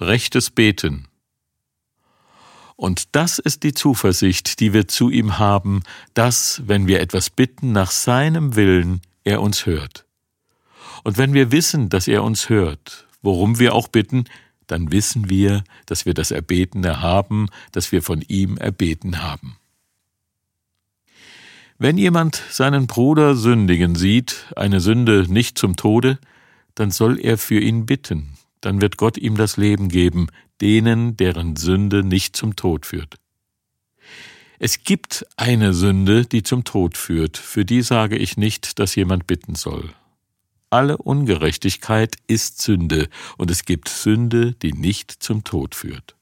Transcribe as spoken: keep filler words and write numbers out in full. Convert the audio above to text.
rechtes Beten. Und das ist die Zuversicht, die wir zu ihm haben, dass, wenn wir etwas bitten nach seinem Willen, er uns hört. Und wenn wir wissen, dass er uns hört, worum wir auch bitten, dann wissen wir, dass wir das Erbetene haben, das wir von ihm erbeten haben. Wenn jemand seinen Bruder sündigen sieht, eine Sünde nicht zum Tode, dann soll er für ihn bitten. Dann wird Gott ihm das Leben geben, denen, deren Sünde nicht zum Tod führt. Es gibt eine Sünde, die zum Tod führt, für die sage ich nicht, dass jemand bitten soll. Alle Ungerechtigkeit ist Sünde, und es gibt Sünde, die nicht zum Tod führt.